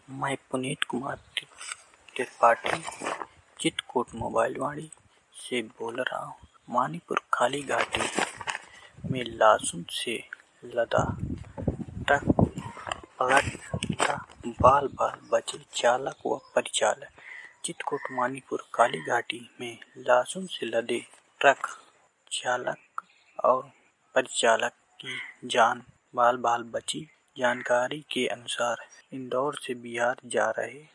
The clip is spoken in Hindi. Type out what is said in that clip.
मैं पुनीत कुमार त्रिपाठी चित्रकूट मोबाइल वाणी से बोल रहा हूँ। मानीपुर काली घाटी में लहसुन से लदा ट्रक पलटा, बाल बाल बचे चालक व परिचालक। चित्रकूट मानीपुर काली घाटी में लहसुन से लदे ट्रक चालक और परिचालक की जान बाल बाल बची। जानकारी के अनुसार इंदौर से बिहार जा रहे